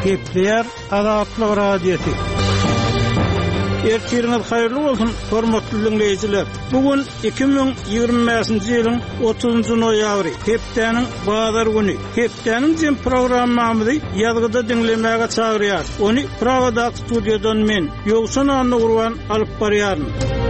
Kepler Azatlyk Radiosu. Ertiriniz hayırlı olsun, hormatly dinleyijiler. Bugün 2025-nji ýylyň 30-njy noýabry, hepdeniň bazar güni. Hepdeniň jem programmamyzy ýazgyda dinlemäge çagyrýar. Ony Pragada studiodan men Ýogşan Anna Urban alyp barýaryn.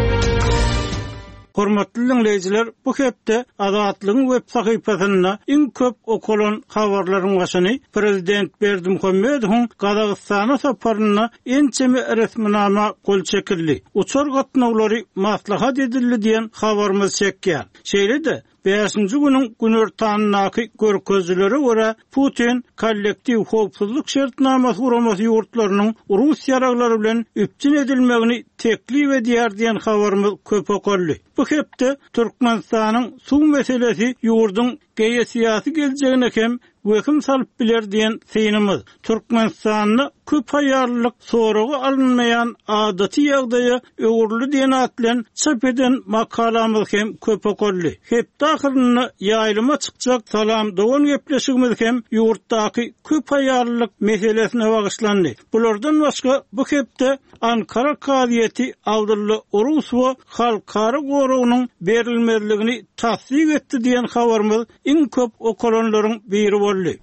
Hormatly dinleyijiler, bu hepde Azatlygyň web sahypasynda iň köp okulan habarlaryň başyny Prezident Berdimuhammedowyň Gazagystana saparyna ençemi resminama gol çekildi. Uçar gatnawlary maslahat edildi diýen habarymyz çekýär. Şeýle-de 5-nji günüň günortanynaky görkezlere görä Putin kollektiv howpsuzlyk şertnamasy guramasy ýurtlarynyň Russiýa ýaraglary bilen üpçün edilmegini teklip edýär diýen habarymyz köp okuldy. Bu hepde Türkmenistanyň suw meselesi ýurduň geýe syýasy geljegine hem weküm salyp biler diýen synymyz. Türkmenistanyň köp haýarlyk soragy alınmayan adaty ýagdaýa öwürli diýen atlan çap eden makalamyz hem köp okuldy. Hepde ahyryny ýaýlyma çykjak salam dogan gepleşigimiz hem ýurtdaky köp haýarlyk meselesine bagyşlandy. Bulardan başga bu hepde Ankara Kaziýeti Abdulla Urusova halkara goragynyň berilmezligini tasdik etdi diýen habarymyz iň köp okulanlaryň biri boldy.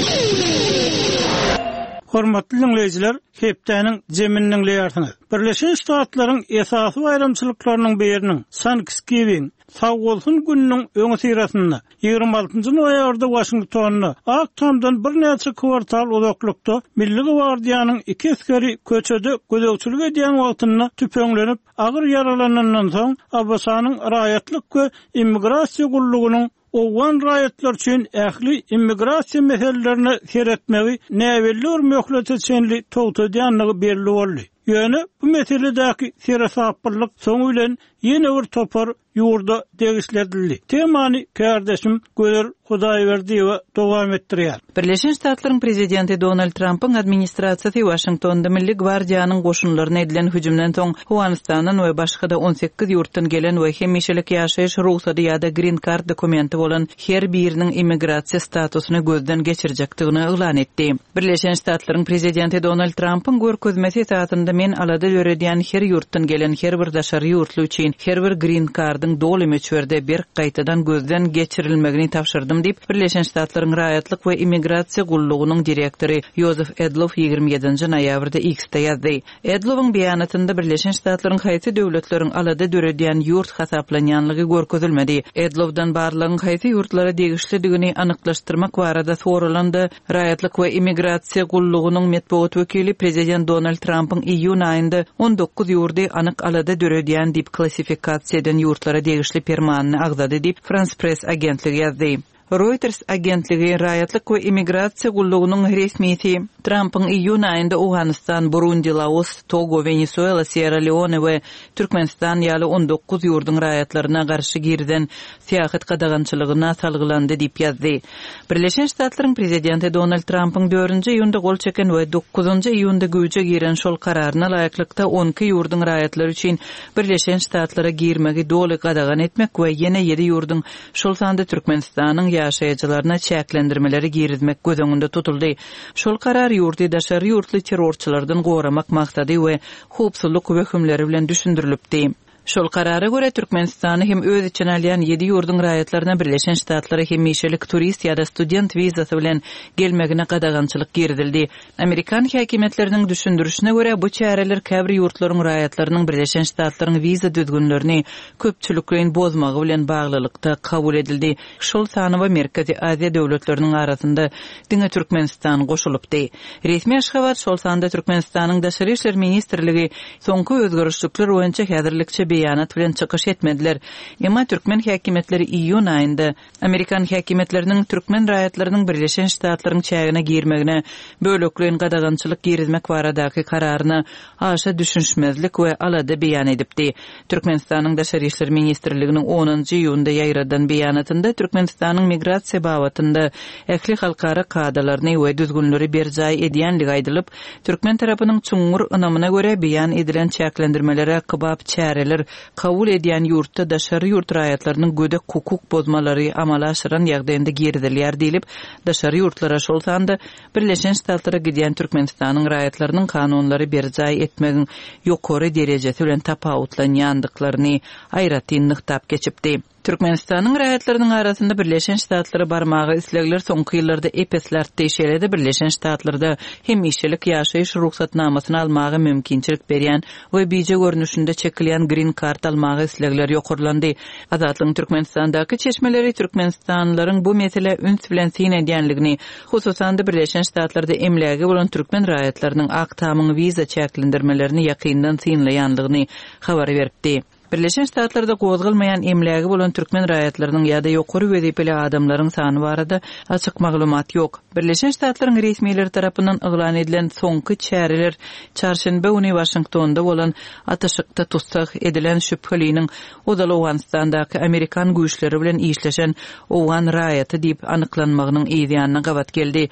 Hormatly dinleyijiler, hepdeniň jeminiň leýärsiňiz. Birleşen Ştatlaryň esasy bayramçylyklarynyň biriniň Thanksgiving Sağ bolsun günüň öňe syrasynda 26-njy noýabrda Washingtonna akşamdan bir näçe kwartal uzaklykda Milli Gwardiýanyň 2 askeri köçede gözegçilik edýän wagtynda tüpeňlenip agyr yaralanandan soň Abbasanyň raýatlyk we immigrasiýa gullugynyň owan raýatlar üçin ähli immigrasiýa meselelerini seretmegi näwelli möhlet etsenli togtadýanlygy belli boldy. Ýöne bu meseledäki serasaplyk soň bilen ýene bir topar ýurda degişledildi. Temany kardeşim Göler Hudaýberdi we dowam etdirýär. Birleşen Ştatlaryň prezidenti Donald Trump'yň administrasiýasy Washingtonda Milli Gwardiýanyň goşunlaryna edilen hüjümden soň Awganistanyň we başga 18 ýurtdan gelen we hemişelik ýaşaýyş ruhsady ýa-da green card dokumenti bolan her biriniň immigrasiýa statusyny gözden geçirjekdigini elan etdi. Birleşen Ştatlaryň prezidenti Donald Trump'yň görkezmesi esasynda men alada öredýän her ýurtdan gelen her bir daşary ýurtly üçin her bir green cardyň doly meçberde bir gaýtadan gözden geçirilmegini tapşyrdym diýip Birleşen Ştatlaryň raýatlyk we immigrasiýa gullugynyň direktori Joseph Edlow 27-nji noýabrda X-de ýazdy. Edlowyň beýanatynda Birleşen Ştatlaryň haýsy döwletleriň alada döredýän ýurt hasaplanýanlygy görkezilmedi. Edlowdan barlygyň haýsy ýurtlara degişlidigini anyklaşdyrmak barada soralandy. Raýatlyk we immigrasiýa gullugynyň medeniýet wekili prezident Donald Trump'yň iýun aýynda 19 ýurdy anyk alada döredýän diýip klassifikasiýadan ýurtlara degişli permanny agzady diýip France Press agentligi ýazdy. Reuters agentligi raýatlyk we immigrasiýa gullugynyň resmiýeti Trump'yň iýun aýynda Awganistan, Burundi, Laos, Togo, Venezuela, Sierra Leone we Türkmenistan ýaly 19 ýurduň raýatlaryna garşy girden syýahat gadagançylygyna salgylandy diýip ýazdy. Birleşen Ştatlaryň prezidenti Donald Trump'yň 4-nji iýunda gol çeken we 9-njy iýunda güýje giren şol kararyna laýyklykda 12 ýurduň raýatlary üçin Birleşen Ştatlara girmegi doly gadagan etmek we ýene 7 ýurduň şol sanda Türkmenistanyň ýaşaýjylaryna çäklendirmeleri girizmek gözüňünde tutuldy. Şol karar ýurtdy daşary ýurtly terrorçylardan goramak maksady we howpsuzlyk hökümleri bilen düşündirilipdi. Şol karara göre Türkmenistany hem öz içine alýan 7 ýurduň raýatlaryna Birleşen Ştatlary hemişelik turist ýa-da student wizasy bilen gelmegine gadagançylyk girdildi. Amerikan häkimetläriniň düşündirişine göre bu çäreler käbir ýurtlaryň raýatlarynyň Birleşen Ştatlaryň wiza düzgünlerini köpçüliklerin bozmagy bilen baglylykda kabul edildi. Şol sany we Merkezi Aziýa döwletleriniň arasynda diňe Türkmenistan goşulypdy. Resmi aşgabat şol sanda Türkmenistanyň daşary işler ministrligi soňky özgörüşlikler boýunça häzirlikçe beýanat bilen çykyş etmediler. Emma türkmen häkimetleri iýun aýynda Amerikan häkimetleriniň türkmen raýatlarynyň Birleşen Ştatlaryň çägine girmegine böleklerin gadagançylyk girizmek baradaky kararyny aşa düşünşmezlik we alada beýan edipdi. Türkmenistanyň daşary işler ministrliginiň 10-njy iýunda ýaýradan beýanatynda Türkmenistanyň migrasiýa babatynda ähli halkara kadalaryny we düzgünleri berjaý edýänligi aýdylyp, türkmen tarapynyň çuňur ynamyna göre beýan edilen çäklendirmelere kybap çäreler ýerler kabul edýän ýurtda daşary ýurt raýatlarynyň gödek hukuk bozmalary amala aşyran ýagdaýynda girdilýär diýilip, daşary ýurtlara şol sanda Birleşen Ştatlara gidýän Türkmenistanyň raýatlarynyň kanunlary berjay etmegiň ýokary derejesi bilen tapawutlanýandyklaryny aýratyn nyktap geçipdi. Türkmenistanyň raýatlarynyň arasynda Birleşen Ştatlara barmagy islegler soňky ýyllarda epesler teşelede Birleşen Ştatlarda hem işçilik ýaşaýyş ruhsatnamasyny almagy mümkinçilik berýän we bize görnüşinde çekilýän green card almagy islegler ýokurlandy. Azatlyň Türkmenistandaky çeşmeleri Türkmenistanlylaryň bu mesele üns bilen sin edýänligini, hususan da Birleşen Ştatlarda emläge bolan türkmen raýatlarynyň aktamyny viza çäklendirmelerini ýakyndan sinleýändigini habar berdi. Birleşen Ştatlarda gozgulmayan emläge bolan türkmen raýatlarynyň ýa-da ýokary wezipeli adamlaryň sany barada açyk maglumat ýok. Birleşen Ştatlaryň resmiýetleri tarapyndan eglan edilen soňky çäreler çarşembe güni Washingtonda bolan ataşykda tutsak edilen şüpheliniň odaly Awganistandaky Amerikan güýçleri bilen işleşen Owgan raýaty diýip anyklanmagynyň ýa-da gawat geldi.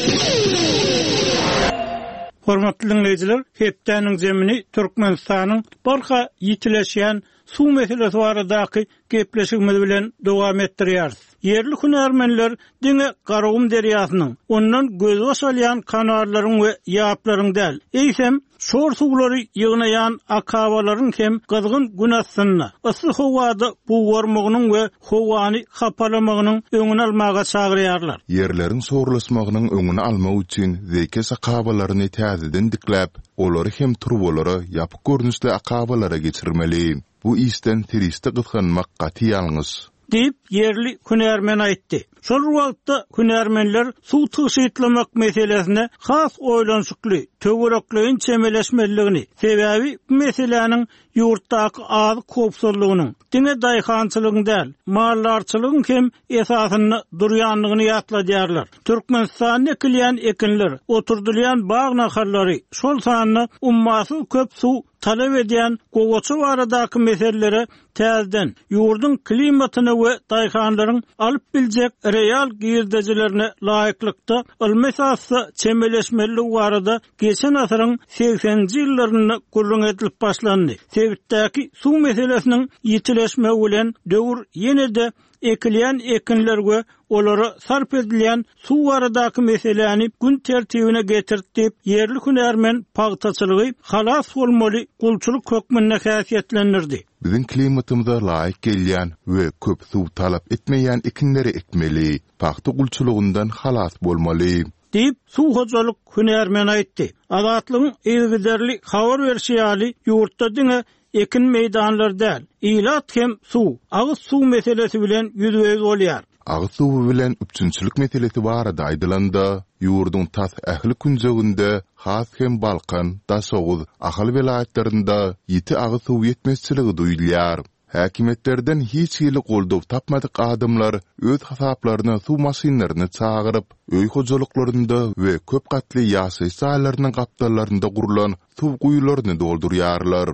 Hormatly dinleyijiler, hepdeniň zemini Türkmenistanyň barha ýitileşýän suw meselesi baradaky gepleşigimiz bilen dowam etdirýäris. Yerli hünärmenler diňe Garawum derýasynyň ondan göz başalýan kanarlaryň we ýaplaryň däl, eýsem şor suwlary ýygnaýan akawalaryň hem gyzgyn günasyna, ysy howada bu warmagynyň we howany hapalamagynyň öňüni almaga çagyrýarlar. Yerleriň sorulasmagynyň öňüni almak üçin zeke akawalaryny täzeden dikläp, olary hem turbolary ýapyk görnüşli akawalara geçirmeli. Bu isten teriste gyzganmak gaty ýalňyz diýip yerli hünärmen aýtdy. Şol wagtda hünärmenler suw tyşytlamak meselesine has oýlanşykly, töwerekliň çemeleşmeligini, sebäbi bu meseleniň ýurtdaky az kopsuzlygynyň, diňe daýhançylygyň däl, mallarçylygyň hem esasyny durýanlygyny ýatladýarlar. Türkmenistanyň ekilýän ekinler, oturdylýan bag naharlary, şol sanyny ummasy köp suw talep edýän gowaçy baradaky meselelere täzeden ýurdun klimatyny we daýhanlaryň alyp biljek real girdejilerine laýyklykda ylmesasy çemeleşmelik barada geçen asyryň 80-nji ýyllaryny gurrun edilip başlandy. Sebitdäki suw meselesiniň ýitileşmegi bilen döwür ýene-de ekilýän ekinler we olary sarp edilýän suw baradaky meseleni gün tertibine getirdi. Yerli hünärmen pagtaçylygy halas bolmaly gulçuluk hökmüne häsiýetlendirdi. Biziň klimatymyza laýyk gelýän we köp suw talap etmeýän ekinleri ekmeli, pagta gulçulugyndan halas bolmaly diýip suw hojalyk hünärmen aýtdy. Azatlygyň ýygyderli habar berýäli ýurtda diňe ekin meýdanlar däl, ilat hem suw, agyz suw meselesi bilen ýüzbeýiz bolýar. Agyz suw bilen üçinçilik meselesi barada aýdylanda, ýurdun tas ähli künjeginde has hem Balkan, Daşoğuz, Ahal vilayetlerinde ýiti agyz suw ýetmezçiligi duýulýar. Häkimetlerden hiç ýyly goldaw tapmadyk adamlar öz hasaplaryna suw maşinlaryny çagyryp, öý hojalyklarynda we köp gatly ýaşaýyş saýlarynyň gapdalarynda gurulan suw guýularyny doldurýarlar.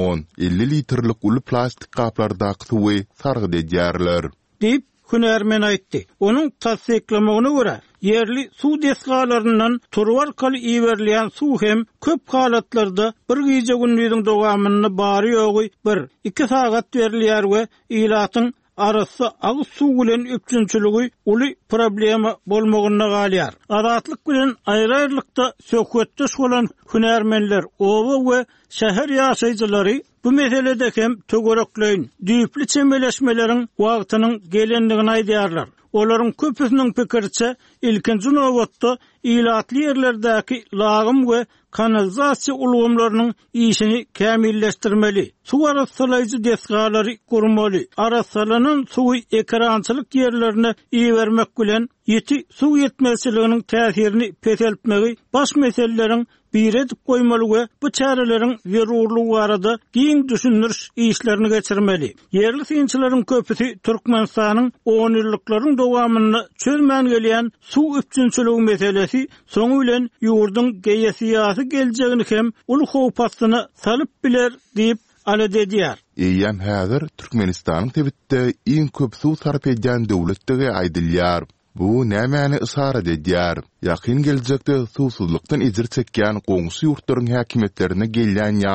10-50 litrlik uly plastik kaplardaky suwy sargyd edýärler diýip hünärmen aýtdy. Onuň tasdiklamagyna görä, yerli suw desgalaryndan turwarkaly iýerilýän suw hem köp halatlarda bir gije günlüğüň dowamyny bary ýogy 1-2 sagat berilýär we ilatyň arasy agyz suw bilen üçinçiligi uly problema bolmagyna galýar. Azatlyk bilen aýrylykda söhbetdeş bolan hünärmenler oba we şäher ýaşaýjylary bu meselede hem töwerekliň, düýpli çemeleşmeleriň wagtynyň gelendigini aýdýarlar. Olaryň köpüsiniň pikirçe ilkinji nowatda ilatly ýerlerdäki lagym we kanalizasiýa ulgamlarynyň işini kämilleşdirmeli. Suw arasalaýjy desgalary gurmaly. Arasalanan suwy ekrançylyk ýerlerine iýermek bilen ýeti suw ýetmezçiliginiň täsirini peseltmegi baş meseleleriň bir edip koymaly we bu çäreleriň zerurlugy barada giň düşündiriş işlerini geçirmeli. Yerli synçylaryň köpüsi Türkmenistanyň 10 ýyllyklaryň dowamyny çözmän gelýän suw üçinçiligi meselesi soňu bilen ýurdun geýesiýasy geljegini hem ul howpasyny salyp biler diýip alededýär. Eýem häzir Türkmenistanyň tebitde iň köp suw sarp edýän döwletdigi aýdylýar. Bu nämäni isara edýär? Ýakyn geljekde suwsuzlykdan ejir çekýän goňşy ýurtlaryň häkimetlerine gelýän ýaz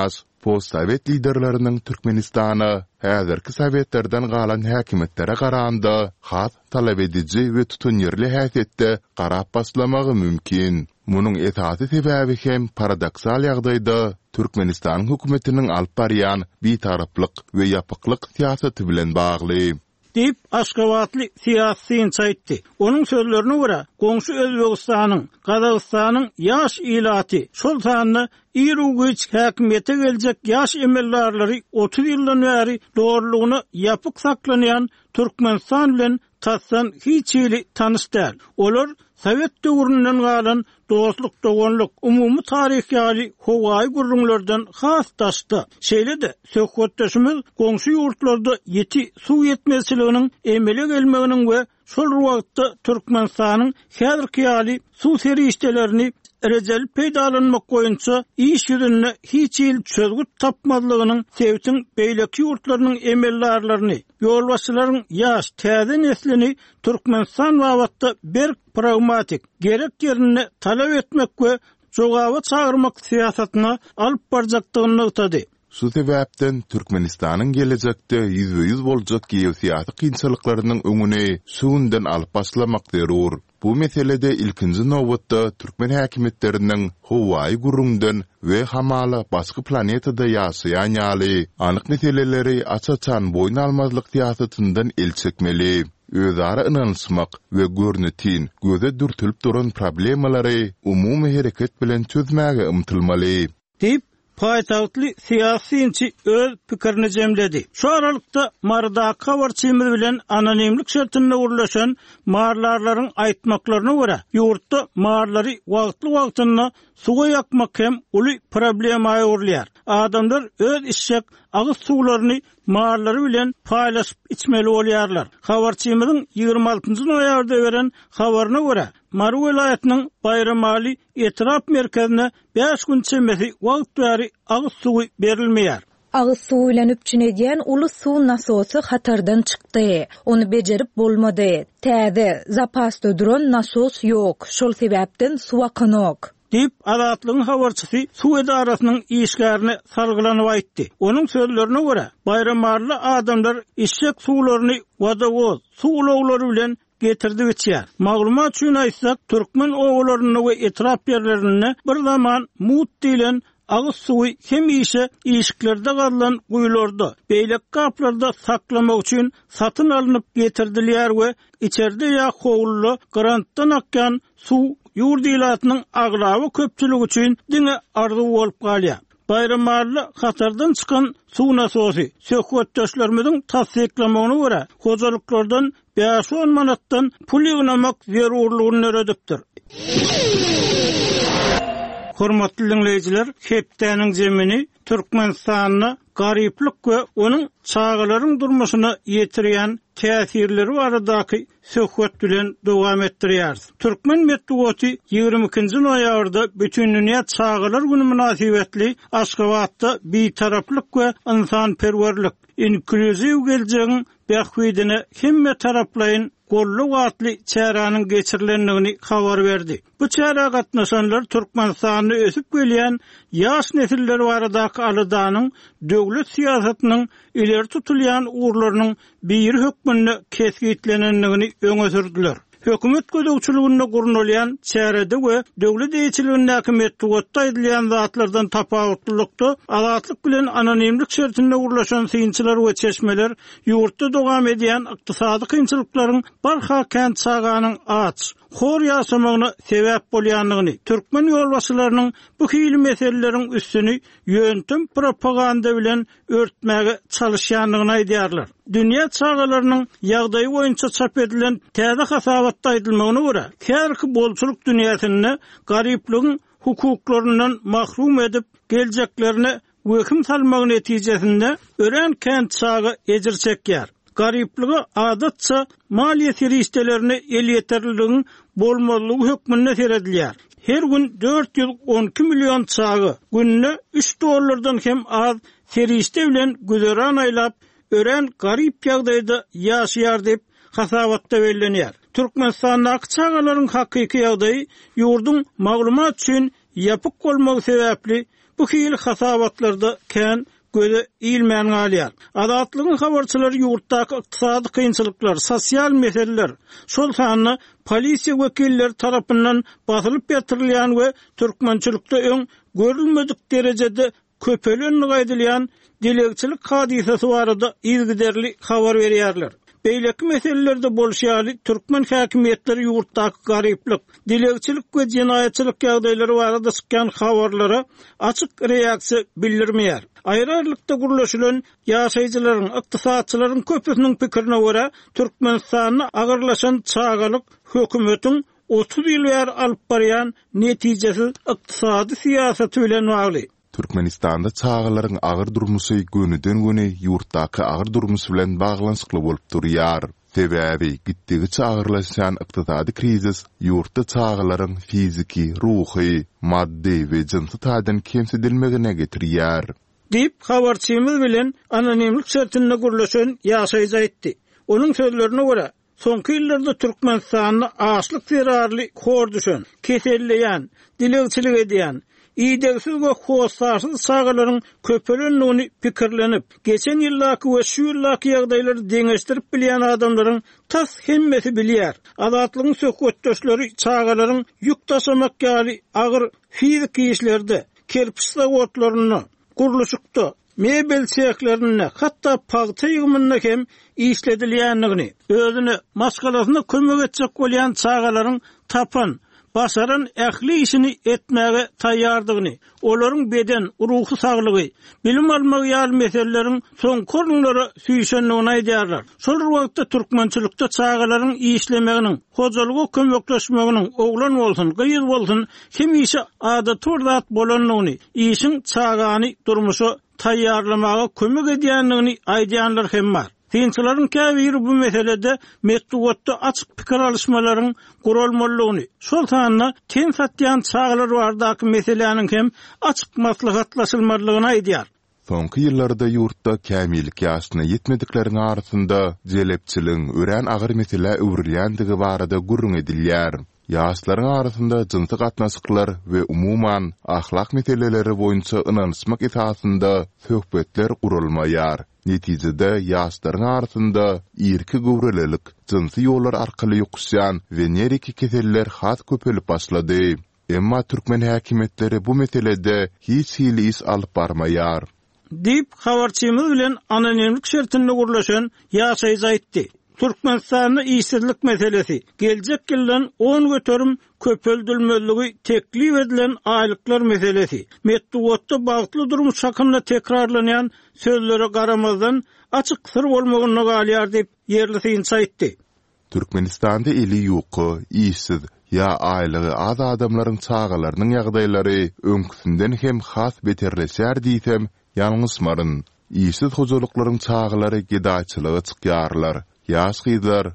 Postsovet liderlerinin Türkmenistan'a häzirki Sovetlerden galan häkimetlere garanda has talap edici we tutunýarly häsiýetde garap baslamagy mümkin. Munyň esasy sebäbi hem paradoksal ýagdaýda Türkmenistan hökümetiniň alyp barýan bitaraplyk we ýapyklyk siýasaty bilen bagly. Deyip Aşgabatly siýasyny çaýtdy. Onuň sözlerine görä, goňşy Özbegistanyň, Gazagystanyň ýaş ilaty şol sanyny ýerügüç häkimiýete geljek ýaş emellarlary 30 ýyldan bäri dogrulygyny ýapyk saklanýan Türkmenistan bilen tassan hiç ýyly tanys däl. Olar Sovet döwründen galan dostluk, dogonluk, umumy taryhy howaý gurrunlardan has taşdy. Şeýle-de söhbetdeşimiz goňşy ýurtlarda ýeti suw ýetmezçiliginiň emele gelmeginiň we şol wagtda Türkmenistanyň häzirki ýaly suw serişdelerini rejel peýdalanmak goýunça iş ýüzünde hiç ýyl çözgüt tapmadygynyň sebäpini beýleki ýurtlarynyň emellarlaryny, ýolbaşçylaryň ýaş täze neslini Türkmenistan wagtda bir pragmatik gerek ýerine talap etmek we jogaby çagyrmak siýasatyna alyp barjakdygyny ýetdi. Şu sebäpden Türkmenistanyň gelecekde ýüzbe-ýüz boljak geosiýasy kynçylyklarynyň öňüne suwundan alyp başlamak zerur. Bu meselede ilkinji nowbatda Türkmen häkimetleriniň howaý gurrundan we hamala başga planetada ýaşaýan ýaly anyk meseleleri açaçan boýun almazlyk siýasatyndan el çekmeli. Özara ynanışmak we görnetin göze dürtülip duran problemalary umumy hereket bilen çözmäge ymtylmaly. Deyip Paýtagtly siýasyçy öz pikirini jemledi. Şu aralykda marda habarçymyz bilen anonimlik şertinde urlaşan marlarlaryň aýtmaklaryna görä, ýurtda marlary wagtly-wagtynda suwa ýakmak hem uly problema ýurlýar. Adamlar öz işşek agyz suwlaryny marlary bilen paýlaşyp içmeli bolýarlar. Habarçymyzyň 26-njy noýabrda beren habaryna görä, Maru welaýatynyň Bayramaly etrap merkezine 5 gün çemesi wagt bäri agyz suwy berilmeýär. Agyz suwy bilen üpçünedýän uly suw nasosy hatardan çykdy. Onu bejerip bolmady. Täze zapasda duran nasos ýok. Şol sebäpden suw akanok. Deyip Azatlygyň habarçysy suw edarasynyň işgärini salgylanyp aýtdy. Onuň sözlerine görä, Bayramarly adamlar işşek suwlaryny wadawoz suwlaglary bilen getirdi geçýär. Maglumat üçin aýtsak, türkmen owlaryny we etrap ýerlerini bir zaman mut diýilen agyz suwy hem işiklerde galan guýlarda, beýlek gaplarda saklamak üçin satyn alınıp getirdilýär we içerde ýa howluly grantdan akýan suw ýurdilatynyň aglawy köpçüligi üçin diňe ardy bolup galýar. Bayramarly hatardan çykan suw nasosy söhbetdeşlerimiziň tasdiklamagyna görä, hozalyklardan 5-10 manatdan pul ýynamak zerurlygyny öredipdir. Hormatly dinleyijiler, hepdäniň jemini Türkmenistanyna garyplyk we onuň çağalaryň durmuşyna ýetirýän täsirleri baradaky söhbet bilen dowam etdirýär. Türkmen medeniýeti 22-nji noýabrda bütün dünýä çağalar güni münasibetli Aşgabatda bitaraplyk we insanperwerlik, inkluziw geljegiň bähwidine hemme taraplaýyn golluk atly çäranyň geçirilendigini habar berdi. Bu çäre gatnaşanlar Türkmenistanyny ösüp gelýän ýaş nesilleri baradaky alydanyň döwlet siýasatynyň ileri tutulýan urlarynyň bir hökmüne kesgitlenendigini öňe sürdiler. Hökümet gödөгçiliginde gurulýan çärede we döwlet eýçiligindäki medeniýetde edilýän zatlardan tapawutlykda azatlyk bilen anonimlik şertinde urlaşan synçylar we çeşmeler ýurtda dowam edýän ykdysady kynçylyklaryň barha kent saganyň aç, hor ýaşamagyna sebäp bolýanlygyny, türkmen ýolbaşçylarynyň bu hili meseleleriň üstüni ýöntem propaganda bilen örtmäge çalışýanlygyny aýdýarlar. Dünýä çağalarynyň ýagdaýy boýunça çap edilen täze hasabatda aýdylmagyna görä, kärki bolçuluk dünýäsinde garyplygyň hukuklarynyň mahrum edip geljeklerine weküm salmagy netijesinde ören kent çağı ejir çekýär. Garyplygy adatça maliýe serişdelerini el ýeterliligiň bolmalylygy hökmünde seredilýär. Her gün 412 milyon çağı günne $3 hem az serişde bilen güzeran aýlap ören garyp ýagdaýda ýaşaýar dep hasabatda bellenýär. Türkmenistanyň çağalaryň hakyky ýagdaýy ýurdun maglumat üçin ýapyk bolmagy sebäpli Bu hili hasabatlarda kän göze ilmän galýar. Adatlygyň habarçylary ýurtdaky ykdysady kynçylyklar, sosial meseleler, şol sanyny polisiýa wekilleri tarapyndan basylyp ýetirilýän we türkmençilikde öň görülmedik derejede köpelenlik edilýän dilegçilik hadisesi barada ilgiderli habar berýärler. Beýleki meselelerde bolşýaly türkmen häkimetleri ýurtdaky garyplyk, dilegçilik we jinaýatçylyk ýagdaýlary barada çykýan habarlara açyk reaksiýa bildirmeýär. Aýrarlykda gurulşylan ýaşaýjylaryň, ykdysadçylaryň köpüsiniň pikirine görä, Türkmenistanyny agyrlaşan çagalyk hökümetiň 30 ýyl ýar alyp barýan netijesi ykdysady siýasaty bilen bagly. Türkmenistanda çağalaryň agyr durmusy gönüden göne ýurtdaky agyr durmusy bilen baglanşykly bolup durýar. Sebäbi gitdigi çağırlaşan ykdysady krizis ýurtda çağalaryň fiziki, ruhy, maddi we jinsy taýdan kemsidilmegine getirýär. Dip habarçymyz bilen anonimlik şertinde gurulşan ýaşaýjy aýtdy. Onuň sözlerine görä, soňky ýyllarda Türkmenistanyny açlyk zerarly hor düşen, keselleýän, dilegçilik edýän, İdegsiz we hoşsarsız çağalaryň köpelenligini pikirlenip, geçen ýyllaky we şu ýyllaky ýagdaýlary deňeşdirip bilýän adamlaryň tas hemmesi bilýär. Adatlygyň söhbetdeşleri çağalaryň ýük taşamak ýaly agyr fizik işlerde, kerpiç zawodlaryny, gurulşykda, mebel çäklerini, hatda paýta ýygmyny hem işledilýänligini, özüne maskalasyna kömek etjek bolýan çağalaryň tapan başaran ähli işini etmäge taýýardygyny, olaryň beden, ruhy saglygy, bilim almak ýaly meseleleriň soň korunlara süýşenligini aýdýarlar. Şol wagtda türkmençilikde çağalaryň işlemeginiň, hojalyga kömekleşmeginiň oglan bolsun, gyýyz bolsun, kim işi adaty zat bolanlygyny, işiň çağany durmuşy taýýarlamaga kömek edýänligini aýdýanlar hem bar. Dinçilerin käbiri bu meselede metduatda açık pikir alışmaların gurulmalygyny, şol sanyna ten satýan çağlar bardaky meseleniň hem açyk maslahatlaşylmalygyny aýdýar. Soňky ýyllarda ýurtda kämillik ýaşyna ýetmedikleriniň arasynda jelepçiliň ören agyr mesele öwrülýändigi barada gurrun edilýär. Ýaşlaryň arasynda jinsy gatnaşyklar we umuman ahlak meseleleri boýunça ynanışmak esasynda söhbetler gurulmaýar. Netijede ýaşlaryň arasynda irki gowrelelik, jinsy ýollar arkaly ýokuşýan we nereki keseller hat köpelip başlady. Emma türkmen häkimetleri bu meselede hiç hili is alyp barmaýar. Dip habarçymyz bilen anonimlik şertinde gurulşan ýaşaýjy aýtdy. Türkmenistanyň işsizlik meselesi, geljek ýyldan 10 götürüm köpeldilmeligi teklif edilen aýlyklar meselesi, metduatda bagtly durmuş şakynda tekrarlanýan sözlere garamazdan açyk sır bolmagyny galýar dip ýerli synçy aýtdy. Türkmenistanda eli ýoky, işsiz ýa aýlygy az adamlaryň çağalarynyň ýagdaýlary öňküsinden hem has beterleşär diýsem ýalňysmaryn. İşsiz hojalyklaryň çağalary gedaýçylyga çykýarlar. Ýaş gyzlar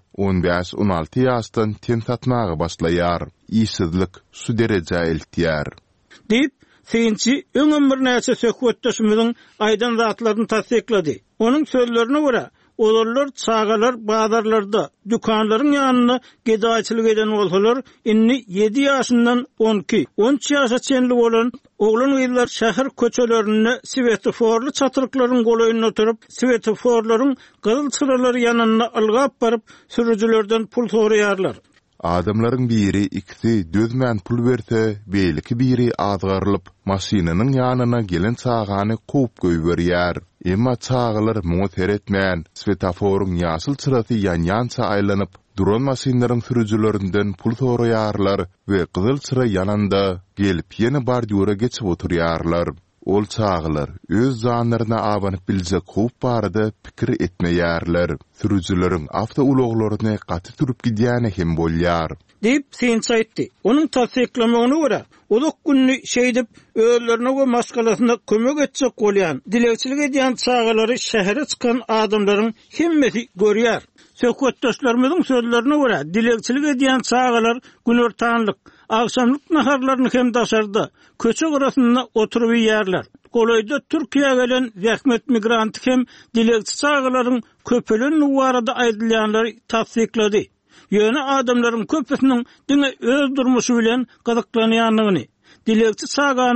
15-16 ýaşdan ten satmagy başlaýar. İşsizlik şu derejä eltýär. Dip synçy öňem bir näçe söhbetdeşimiziň aýdan zatlaryny tasdiklady. Onuň sözlerine görä, olarlar çağalar bazarlarda, dükanlaryň ýanyna gedaýçylyk eden bolsalar, inni 7 ýaşyndan 12-13 ýaşa çenli bolan oglan gyzlar şäher köçelerinde svetoforly çatyrklaryň golaýyna oturup, svetoforlaryň gyzyl çyralary ýanyna ylgap baryp, sürüjilerden pul soraýarlar. Adamlaryň biri ikisi dözmän pul berse, beýleki biri azgarylyp, maşinanyň ýanyna gelen çağany kup göýberýär. Emma çağalar muňa teretmän, svetoforyň ýaşyl çyrasy ýan-ýança aýlanyp, duran maşinlaryň sürüjilerinden pul soraýarlar we gyzyl çyra ýananda gelip ýene bardyora geçip oturýarlar. Ol çağalar öz zanlaryna abanyp biljek hup barada pikir etmeýärler. Sürüjileriň awta ulaglaryny gaty turup gidýäne hem bolýar. Dip synçy aýtdy. Onuň tasdiklamagyna görä, uzak günni şeýdip özlerine we maskalasyna kömek etjek bolýan, dilegçilik edýän çağalary şähere çykan adamlaryň hemmesi görýär. Söhbetdeşlerimiziň sözlerine görä, dilegçilik edýän çağalar günortanlyk, akşamlyk naharlaryny hem daşarda, köçe arasynda oturup ýerler. Golaýda Türkiýe gelen zähmet migrant hem dilegçi çağalaryň köpelenligi barada aýdylýanlary tasdiklady. Ýöne adamlaryň köpüsiniň diňe öz durmuşy bilen gyzyklanýanlygyny, dilegçi çağanyň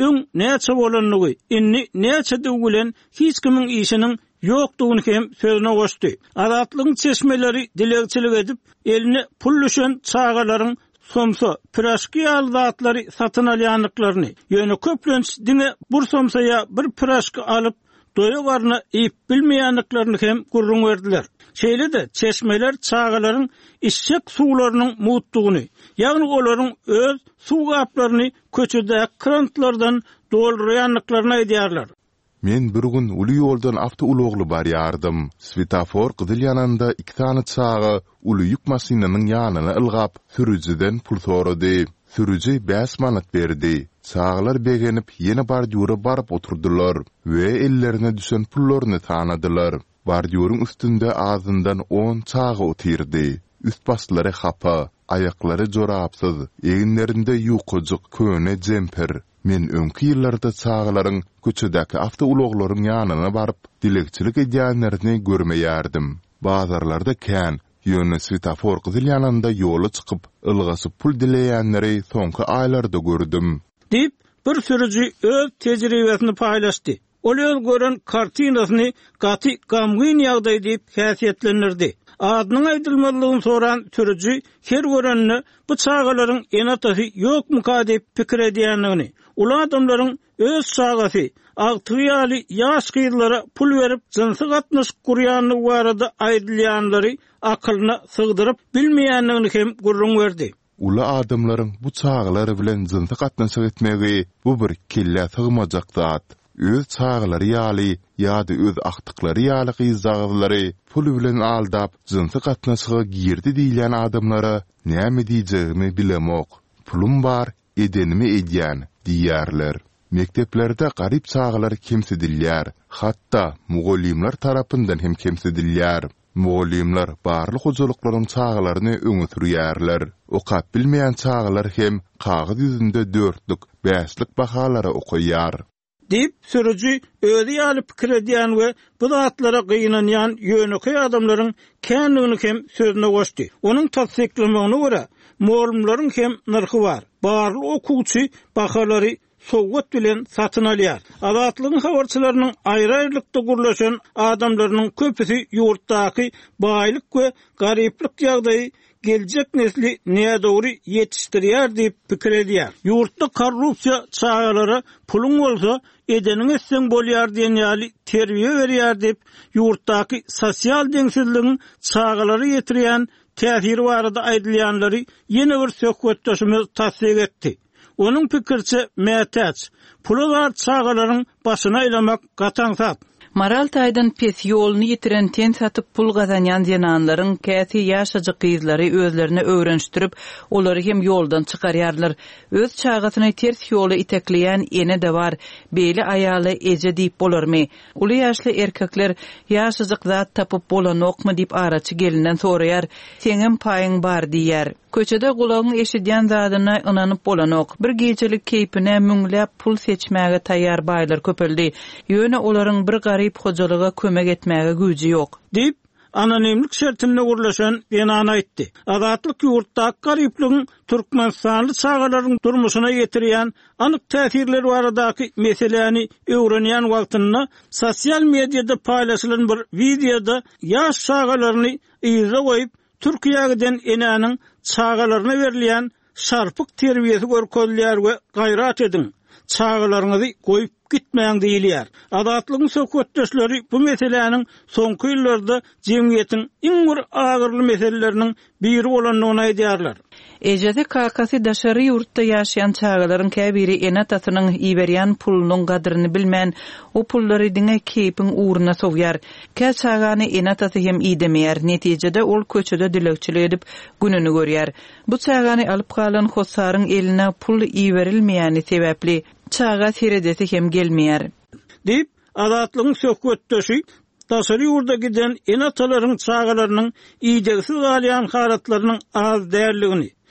öň näçe bolanlygy, inni näçe döwülen hiç kimin işiniň ýokdugyny hem sözüne goşdy. Azatlygyň çeşmeleri dilegçilik edip, eline pul düşen çağalaryň somsa, piraşky azatlary satyn alýanlyklaryny, ýöne köplenç diňe bir somsaya bir piraşky alyp doýagarna iýip bilmeýänliklaryny hem gurrun berdiler. Şeýle-de çeşmeler çağalaryň işşek suwlarynyň muýtdugyny, ýagny olaryň öz suw gaplaryny köçede krantlardan doldurýanlyklaryny aýdýarlar. Men bir gün uly ýoldan awto ulogly barýardım. Svetofor gyzyl ýananda 2 tane çağa uly ýük maşynynyň ýanyna ylgap, sürüjiden pul sorady. Sürüji 5 manat berdi. Çağlar begenip ýene bardyura baryp oturdular we ellerine düşen pullaryny tanadylar. Bardyurun üstünde ağzından 10 çağı otirdi. Üst baslary hapa, ayaklary jorapsyz, eginlerinde ýukujuk köne jemper. Men öňki ýyllarda çağlaryň köçedäki awto uloglaryň ýanyna baryp, dilegçilik edýänlerini görmeýärdim. Bazarlarda kän, ýöne svetofor gyzyl ýanynda ýola çykyp, ylgasy pul dileýänleri soňky aýlarda gördüm. Dip bir sürüji öz tejribesini paýlaşdy. Ol gören kartinasyny gaty gamgyn ýagdaý diýip häsiýetlenirdi. Adynyň aýdylmalygyny soran sürüji her görenni bu çağalaryň enatasy ýokmuka diýip pikir edýänligini, ula adamlaryň öz çağasy agtyýaly ýaş gyzlara pul berip jynsy gatnaşyk gurýanlygy barada aýdylýanlary akylyna sygdyryp bilmeýänligini hem gurrun berdi. Ula adamlaryň bu çağalary bilen jynsy gatnaşyk etmegi bu bir kille sygmajak zat. Öz çağalary ýaly ýa-da öz aktyklary ýaly gyzagylary pul bilen aldap jynsy gatnaşyga girdi diýilen adamlara näme diýjegimi bilemok. Pulum bar, edenimi edýän diýýärler. Mekteplerde garip çağalar kemsedilýär, hatda mugallimler tarapyndan hem kemsedilýär. Mugallimler barlyk hojalyklaryň çağalaryny öňe sürýärler. Okap bilmeýän çağalar hem kağız ýüzünde 4'lük, 5'lik bahalara okaýar. Dip sürüji özi ýaly pikir edýän we bu zatlara gynanýan ýöneki adamlaryň känligini hem sözüne goşdy. Onuň tasdiklemegine görä, mugallimlaryň hem narhy bar. Barly okuwçy bahalary sowgat bilen satyn alýar. Azatlygyň habarçylarynyň aýry-aýrylykda gurlaşan adamlarynyň köpüsi ýurtdaky baýlyk we gariplik ýagdaýy geljek nesli näme dogry ýetişdirýär diýip pikir edýär. Ýurtda korrupsiýa çağalary pulun bolsa edenin etseň bolýar diýen ýaly terbiýe berýär diýip ýurtdaky sosial deňsizligiň çağalary ýetirýän täsiri barada aýdylýanlary ýene bir söhbetdeşimiz tasdik etdi. Onuň pikirçe mätäç, pullar çağalaryň başyna ýylamak gataňsat. Maral taýdan pes ýoluny ýitiren ten satyp pul gazanýan zenanlaryň käsi ýaşajyk gyzlary özlerine öwrenişdirip, olary hem ýoldan çykarýarlar. Öz çağatyny ters ýola itekleýän ene de bar. Beýle aýaly eje diýip bolarmy? Uly ýaşly erkekler ýaşajyk zat tapyp bolanokmy diýip araçy gelinden soraýar. Seňem paýyň bar diýär. Köçede gulagyň eşidýän zadyna ynanyp bolanok. Bir gecelik keypine müňläp pul seçmäge taýýar baýlar köpeldi. Ýöne olaryň bir garip hojalyga kömek etmäge güýji ýok. Dip anonimlik şertinde gurlaşan ýene aýtdy. Azatlyk ýurtda garipligiň Türkmenistanly çağalaryň durmuşyna ýetirýän anyk täsirleri baradaky meseleni öwrenýän wagtynda sosial mediada paýlaşylan bir videoda ýaş çağalaryny ýyza goýup Türkiýeden enäniň çağalaryna berilýän şarpyk terbiýesi görkezýär we gaýrat edin. Çağalaryňyzy goýup gitmeýän diýilýär. Azatlygyň söhbetdeşleri bu meseleniň soňky ýyllarda jemgyýetiň iň bir agyrly meseleleriniň biri bolanyny aýdýarlar. Ejede kakasy daşary ýurtda ýaşaýan çağalaryň käbiri enatasynyň iberýän pulunyň gadryny bilmän, o pullary diňe keypiň uğruna sowýar. Kä çağany enatasy hem iýdemeýär, netijede ol köçede dilegçilik edip gününi görýär. Bu çağany alyp galan hosaryň eline pul iberilmeýäni sebäpli çağa seredesi hem gelmeýär. Dip azatlygyň söhbetdeşi daşary ýurda giden enatalaryň çağalarynyň iýdegsiz galýan haratlarynyň az därligini,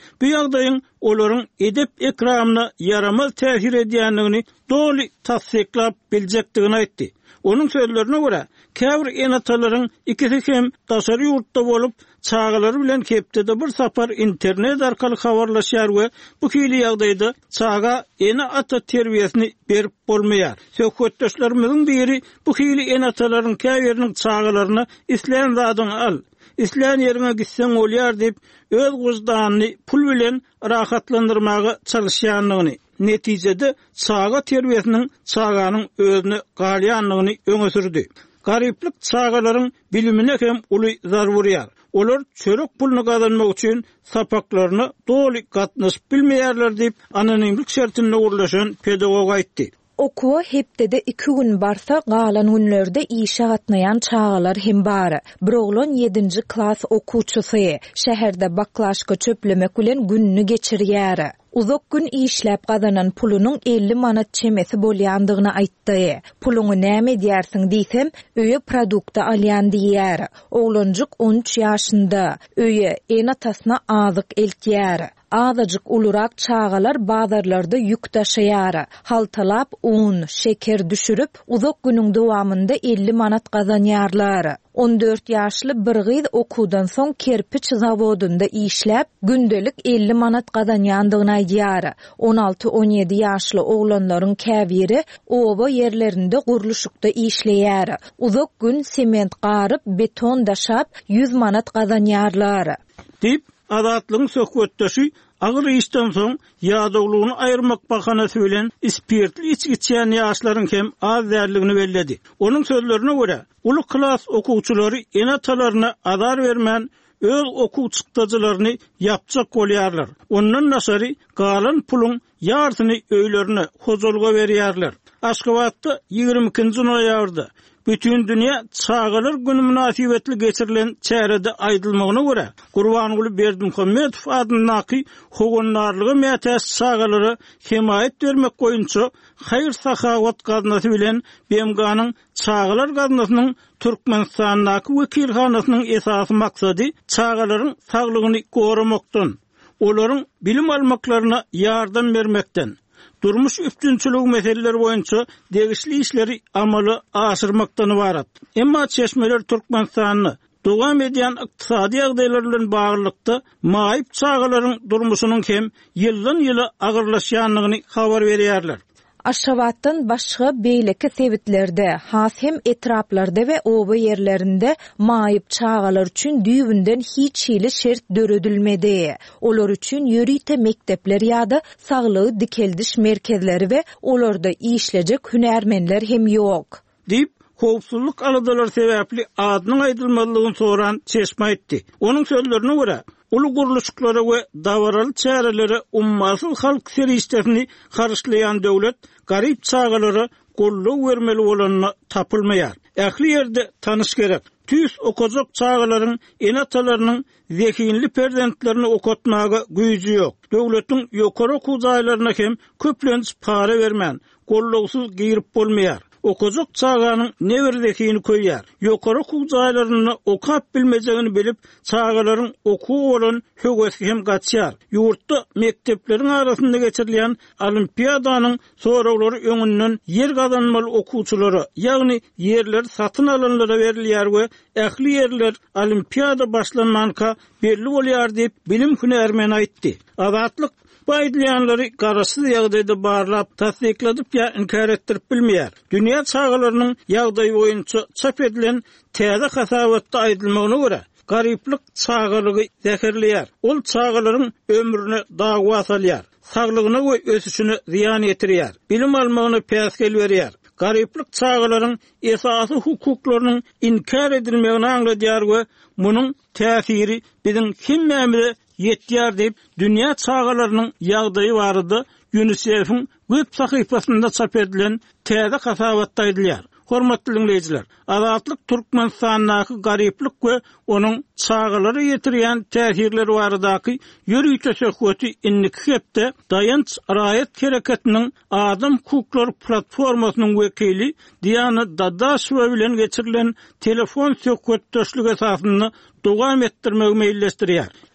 Bu ýagdaýyň olaryň edep ekramyna yaramaz täsir edýändigini doli tasdiklap biljekdigini aýtdy. Onun sözlerine göre, käbir enatalaryň ikisi hem daşary ýurtda bolup, çağalary bilen kepde bir sapar internet arkaly habarlaşýar we bu hili ýagdaýda çaga ena ata terbiýesini berip bolmaýar. Söhbetdeşlerimiziň biri bu hili enatalaryň käbiriniň çağalaryny isleýän zadyny al, isleýän ýerine gitseň bolýar diýip öz wyjdanyny pul bilen rahatlandyrmagy çalışýanlygyny, netijede çaga terbiýesiniň çaganyň özüne galýanlygyny öňe sürdi. Gariplik çağalaryň bilimine hem uly zarurýar. Olar çörek pulunu kazanmak üçin sapaklaryny doli gatnaşyp bilmeýärler diýip anonimlik şertinde urlaşan pedagog aýtdy. Okuwa hepdede 2 gün barsa galan günlerde işe gatnayan çağalar hem bar. Bir oglan 7-nji klass okuwçysy şäherde baklaşka çöplemek bilen günni geçirýär. Uzak gün işläp gazanan pulunyň 50 manat çemesi bolýandygyny aýtdy. Puluny näme edýärsiň diýsem, öýe produkta alýan diýär. Oglanjyk 13 ýaşynda, öýe enatasyna azyk eltýär. Azyjyk ulurak çağalar bazarlarda ýük taşıýar. Haltalap un, şeker düşürüp uzak günüň dowamında 50 manat gazanýarlar. 14 ýaşly bir gyz okuwdan soň kerpiç zawodunda işläp gündelik 50 manat gazanýandygyny aýdýar. 16-17 ýaşly oglanlaryň käbiri oba ýerlerinde guruluşykda işleýär. Uzak gün sement garyp beton daşap 100 manat gazanýarlar. Dip adatlyň söhbetdeşi agyr işden soň ýadaglygyny aýyrmak bahanasy bilen spirtli içki içýän ýaşlaryň hem az därligini belledi. Onuň sözlerine görä, uly klass okuwçylary enatalaryna azar bermän öz okuwçykdagylaryny ýapjak bolýarlar. Ondan nasary galan pulun ýartyny öýlerine hozolga berýärler. Aşgabatda 22-nji noýabrda bütün dünya çağalar günü münasibetli geçirilen çärede aýdylmagyna görä, Gurbanyguly Berdimuhammedow adynyňky hogonlarlygy mätäs çağalary himayet bermek goýunça haýyr sahawat gaznasy bilen BMG-nyň çağalar gaznasynyň Türkmenistanyň wekilhanasynyň esasy maksady çağalaryň saglygyny goramakdan, olaryň bilim almaklaryna ýardam bermekden, durmuş üstünçülük meseleleri boyunca degişli işleri amaly aşyrmakdan ibaret. Emma çeşmeler Türkmenistanyny dowam edýän ykdysady ýagdaýlar bilen baglykda maýyp çağalaryň durmuşynyň hem ýyldan-ýyla agyrlaşýanlygyny habar berýärler. Aşgabatdan başga beýleki sebitlerde, has hem etraplarda we oba ýerlerinde maýyp çağalar üçin düýbünden hiç hili şert döredilmedi. Olar üçin ýörite mektepler ýa-da saglygy dikeldiş merkezleri we olarda işlejek hünärmenler hem ýok. Dip howpsuzlyk aladalar sebäpli adynyň aýdylmalygyny soran çeşme aýtdy. Onuň sözlerine görä, uly guruluşyklary we dawaraly çärelere ummasyz halk serişlerini garşylayan döwlet garip çağalary golluk bermeli bolanyna tapylmaýar. Ähli ýerde tanış gerek. Tüs okazak çağalaryň enatalarynyň zekinli perzentlerini okutmaga güýji ýok. Döwletiň ýokary okuw jaýlaryna hem köplenç para bermän, golluksuz girip bolmaýar. Okazak çağanyň nebirdekini koýýar. Ýokary okuw jaýlaryny okap bilmejegini bilip, çağalaryň okuw bolan höwesi hem gaçýar. Ýurtda mektepleriň arasynda geçirilýän olimpiadanyň soraglary öňünden yer gazanmaly okuwçylary, ýagny yerler satyn alanlara berilýär we ähli yerler olimpiada başlanmanka belli bolýar diýip bilim hünärmeni aýtdy. Azatlyk bu aýdylýanlary garaşsyz ýagdaýda barlap tasdikladyp ýa inkar etdirip bilmeýär. Dünya çağalarynyň ýagdaýy boýunça çap edilen täze hasawatda aýdylmagyna görä, gariplik çağalygy zäherleýär. Ol çağalaryň ömrüne dawa salýar, saglygyna we ösüşine ziýan etirýär, bilim almagyna päsgel berýär. Gariplik çağalaryň esasy hukuklarynyň inkar edilmegini aňladýar we munyň täsiri biziň kimmämizde yetýär diýip dünya çağalarynyň ýagdaýy barada UNICEF-iň web sahypasynda çap edilen täze hasawatda aýdylýar. Hormatly dinleýijiler, Azatlyk Türkmenistanyň gariplik we onuň çağalary ýetirýän täsirleri baradaky ýürüýte söhbeti inniki hepde dayanç raýat hereketiniň adam hukuklary platformasynyň wekili Diana Dadaşowa bilen geçirilen telefon söhbetdeşlik esasyny dowam etdirmegi meýilleşdirýär.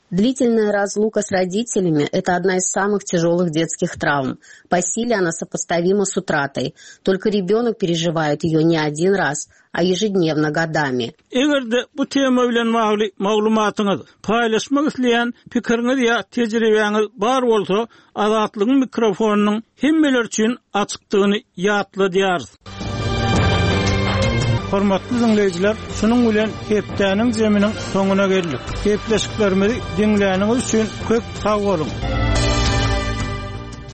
Длительная разлука с родителями – это одна из самых тяжелых детских травм. По силе она сопоставима с утратой. Только ребенок переживает ее не один раз, а ежедневно, годами. Egerde bu tema bilen magly maglumatyňyz paýlaşmak isleýän pikiriňiz ýa tejribeňiz bar bolsa, Azatlygyň mikrofonunyň hemmeler üçin açykdygyny ýatla diýarys. Hormatly dinleyijiler, şunun bilen hepdäniň jeminiň soňuna geldik. Hepleşiklerimizi dinläniňiz üçin köp sag bolun.